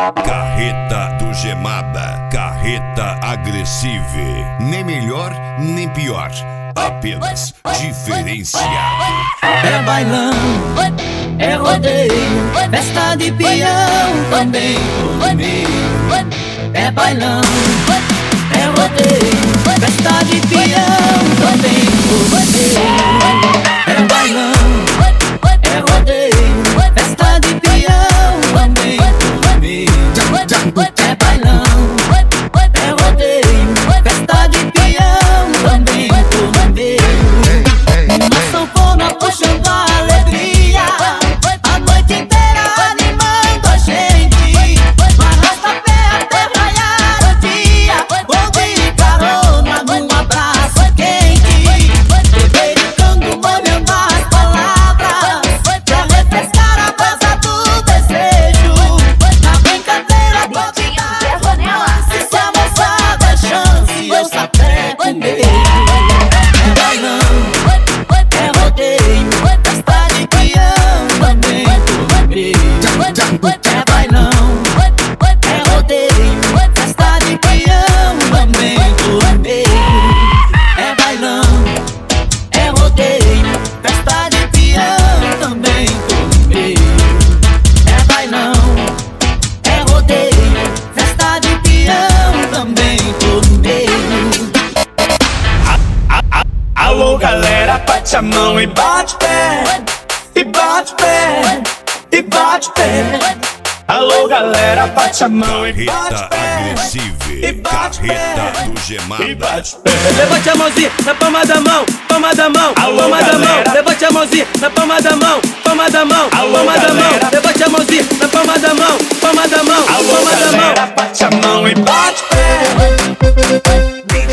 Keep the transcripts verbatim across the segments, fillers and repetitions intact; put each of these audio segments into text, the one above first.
Carreta do Gemada, carreta agressiva, nem melhor nem pior, apenas diferenciado. É bailão, é rodeio, festa de peão, também por meio. É bailão, é rodeio, festa de peão, também por meio. É bailão, é rodeio, festa de peão, também por meio. É bailão, é rodeio, festa de peão, também por meio. Uma sanfona puxando a alegria, a noite inteira animando a gente. No arrasta-pé até raiar o dia, ouve carona num abraço quente. Bebericando, molhando as palavras, pra refrescar a brasa do desejo. Na brincadeira pode dar romance, se a moçada é chance, eu saber comer. É bailão, é rodeio, festa de peão, também por meio. É bailão, é rodeio, festa de peão, também por meio. É bailão, é rodeio, festa de peão, também por meio. É bailão, é rodeio, festa de peão, também por meio. Alô galera, bate a mão e bate pé, e bate pé, e bate pé. Alô galera, bate a mão e bate Carreta pé, agressiva, e bate carreta pé, do e Gemada. bate pé. Levante a mãozinha na palma da mão, palma da mão, Alô, palma da mão. galera. Levante a mãozinha na palma da mão, palma da mão, Alô, palma da mão. galera. Levante a mãozinha na palma da mão, palma da mão, Alô palma da mão. galera, bate a mão e bate pé.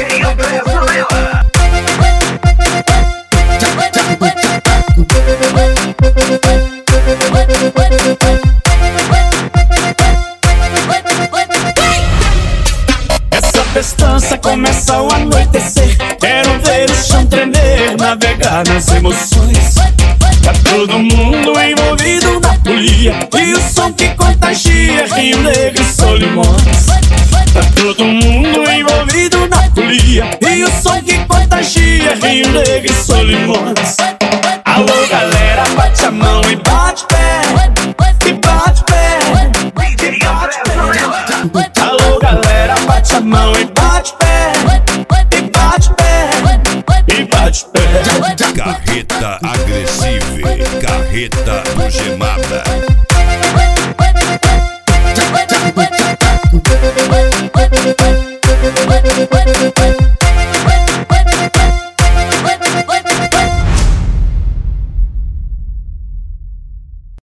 Essa festança começa ao anoitecer. Quero ver o chão tremer, navegar nas emoções. Tá todo mundo envolvido na folia, e o som que contagia Rio Negro e Solimões. Tá todo mundo envolvido na folia, e o som que contagia Rio Negro e Solimões. Alô galera, bate a mão e bate pé, e bate pé, e bate pé. Alô galera, bate a mão e bate pé, e bate pé, e bate pé. Carreta agressiva, carreta do Gemada.